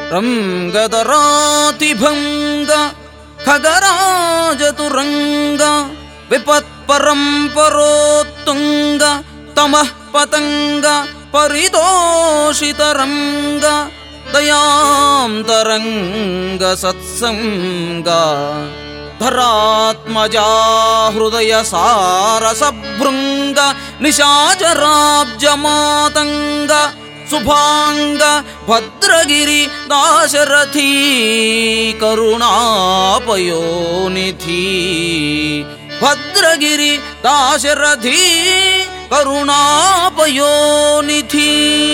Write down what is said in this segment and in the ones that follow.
రంగధరాతిభంగ ఖగరాజతురంగ విపత్పరంపరోత్తుంగ తమః పతంగ పరితోషితరంగ దయాంతరంగ సత్సంగ ధరాత్మజా హృదయ సారసభృంగ నిశాచరాబ్జమాతంగ శుభాంగ భద్రగిరి దాశరథీ కరుణాపయోనిధి భద్రగిరి దాశరథీ కరుణాపయోనిధి.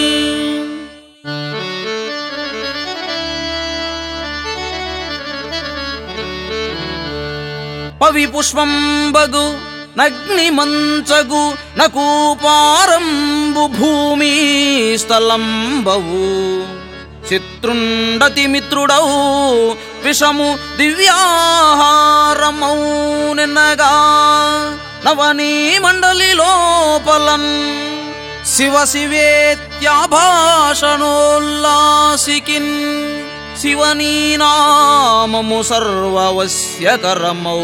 పవి పుష్పంబగు నగ్నిమంచగు నకూపారంబు భూమి స్థలంబవు చిత్రుండతి మిత్రుడవు విషము దివ్యాహారమౌ నిన్నగా నవనీ మండలి లోపలన్ శివ శివేత్యాభాషణోల్లాసికిన్ శివనీ నామము సర్వవశ్యకరమౌ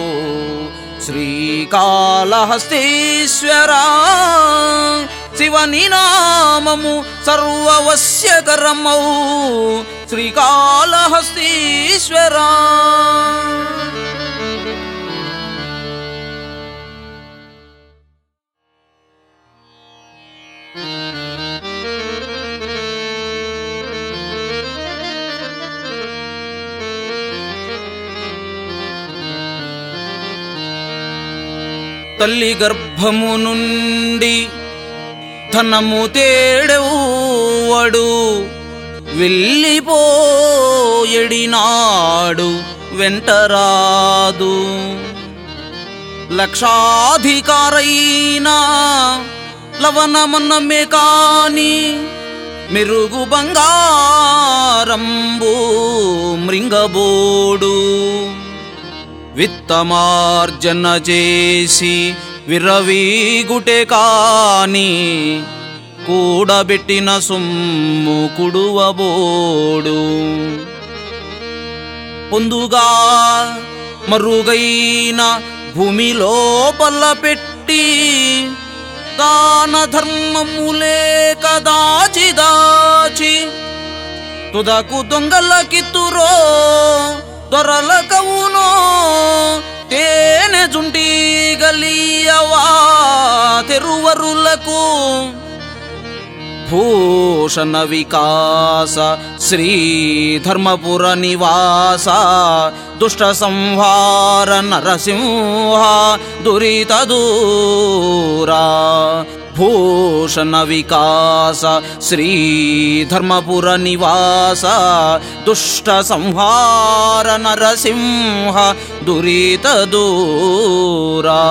శ్రీకాళహస్తీశ్వరా శివనీ నామము సర్వవశ్యకరమౌ శ్రీకాళహస్తీశ్వరా. తల్లి గర్భము నుండి ధనము తేడెవ్వడు వెళ్ళిపోయడినాడు వెంటరాదు లక్షాధికారైనా లవణమన్నమే కాని మెరుగు బంగారంబు మృంగబోడు విత్తమార్జన చేసి విరవీగుటే కాని కూడబెట్టిన సొమ్ము కుడువబోడు పొందుగా మరుగైన భూమి లోపల పెట్టి దాన ధర్మములేక దాచి దాచి తుదకు దొంగలకిత్తురో దొరలకవునో తేనె జుంటి గలియవా తెరువరులకు భూషణ వికాస శ్రీ ధర్మపుర నివాస దుష్ట సంహార నరసింహ దురిత దూరా భూషణ వికాస శ్రీ ధర్మపుర నివాస దుష్ట సంహార నరసింహ దురిత దూరా.